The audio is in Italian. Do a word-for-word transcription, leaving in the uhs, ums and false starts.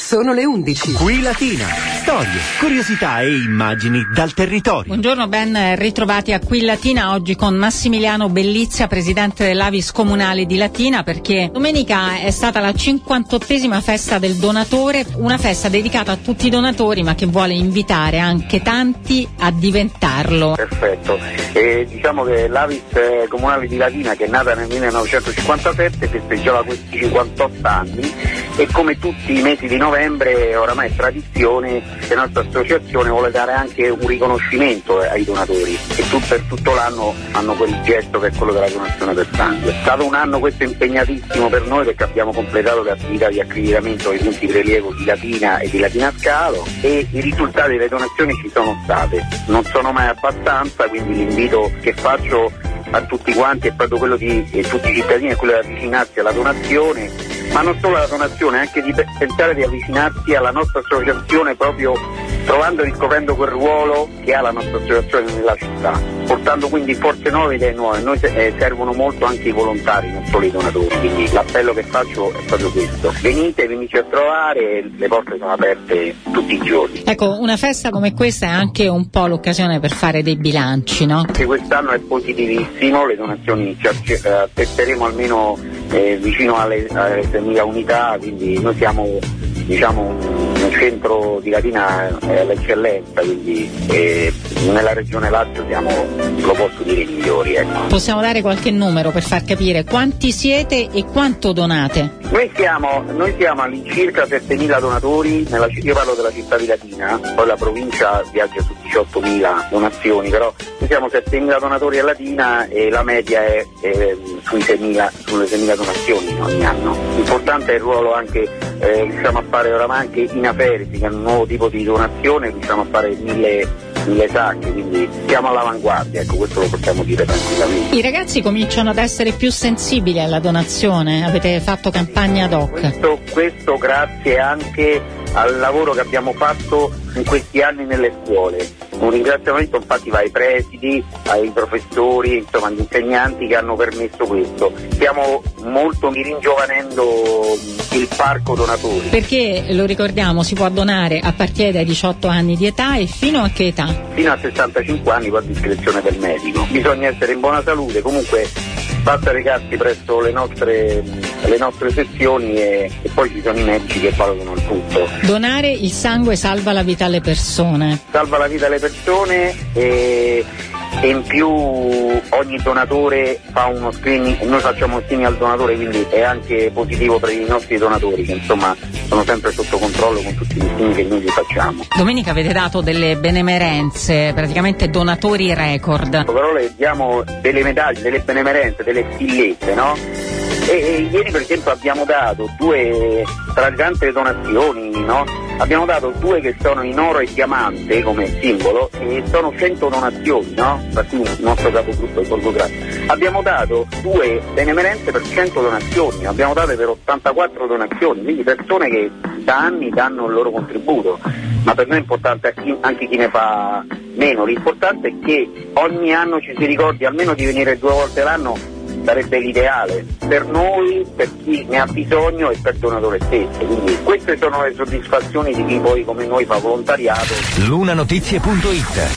Sono le undici. Qui Latina. Storie, curiosità e immagini dal territorio. Buongiorno, ben ritrovati a Qui Latina, oggi con Massimiliano Bellizia, presidente dell'Avis Comunale di Latina, perché domenica è stata la cinquantottesima festa del donatore, una festa dedicata a tutti i donatori ma che vuole invitare anche tanti a diventarlo. Perfetto, e diciamo che l'Avis Comunale di Latina, che è nata nel millenovecentocinquantasette, festeggiava questi cinquantotto anni e come tutti i mesi di novembre oramai è tradizione che la nostra associazione vuole dare anche un riconoscimento ai donatori, che tutto, per tutto l'anno hanno quel gesto che è quello della donazione del sangue. È stato un anno questo impegnatissimo per noi, perché abbiamo completato le attività di accreditamento dei punti di prelievo di Latina e di Latina Scalo, e i risultati delle donazioni ci sono state, non sono mai abbastanza, quindi l'invito che faccio a tutti quanti è proprio quello di eh, tutti i cittadini, è quello di avvicinarsi alla donazione, ma non solo alla donazione, anche di pensare di avvicinarsi alla nostra associazione, proprio trovando e riscoprendo quel ruolo che ha la nostra associazione nella città, portando quindi forze nuove, idee nuove. Noi eh, servono molto anche i volontari, non solo i donatori, quindi l'appello che faccio è proprio questo: venite, venite a trovare, le porte sono aperte tutti i giorni. Ecco, una festa come questa è anche un po' l'occasione per fare dei bilanci, no? Anche quest'anno è positivissimo, le donazioni ci attesseremo almeno eh, vicino alle, alle seimila unità, quindi noi siamo, diciamo, un centro di Latina eh, all'eccellenza, quindi eh, nella regione Lazio siamo, lo posso dire, i migliori, ecco. Possiamo dare qualche numero per far capire quanti siete e quanto donate? Noi siamo, noi siamo all'incirca settemila donatori, nella, io parlo della città di Latina, poi la provincia viaggia su diciottomila donazioni, però noi siamo settemila donatori a Latina e la media è, è sui seimila, sulle seimila donazioni ogni anno. Importante è il ruolo anche, eh, riusciamo a fare oramai anche in aperiti, che è un nuovo tipo di donazione, riusciamo a fare mille mille sacche, quindi siamo all'avanguardia, ecco, questo lo possiamo dire tranquillamente. I ragazzi cominciano ad essere più sensibili alla donazione, avete fatto campagne ad hoc. Questo, questo grazie anche al lavoro che abbiamo fatto in questi anni nelle scuole. Un ringraziamento infatti va ai presidi, ai professori, insomma agli insegnanti che hanno permesso questo. Stiamo molto ringiovanendo il parco donatori. Perché, lo ricordiamo, si può donare a partire dai diciotto anni di età e fino a che età? Fino a sessantacinque anni con discrezione del medico. Bisogna essere in buona salute, comunque basta recarsi presso le nostre, le nostre sezioni e, e poi ci sono i medici che valutano il tutto. Donare il sangue salva la vita alle persone. Salva la vita alle persone e, e in più ogni donatore fa uno screening, noi facciamo un screening al donatore, quindi è anche positivo per i nostri donatori che insomma sono sempre sotto controllo con tutti gli screening che noi gli facciamo. Domenica avete dato delle benemerenze, praticamente donatori record. Però le diamo delle medaglie, delle benemerenze, delle stillette, no? E, e ieri per esempio abbiamo dato due, tra tante donazioni, no? Abbiamo dato due che sono in oro e diamante come simbolo e sono cento donazioni, no? Per cui il nostro capogruppo è Borgo Grazie. Abbiamo dato due benemerenze per cento donazioni, abbiamo date per ottantaquattro donazioni, quindi persone che da anni danno il loro contributo, ma per noi è importante anche chi ne fa meno, l'importante è che ogni anno ci si ricordi almeno di venire due volte l'anno. Sarebbe l'ideale per noi, per chi ne ha bisogno e per il donatore stesso, quindi queste sono le soddisfazioni di chi poi come noi fa volontariato. lunanotizie punto it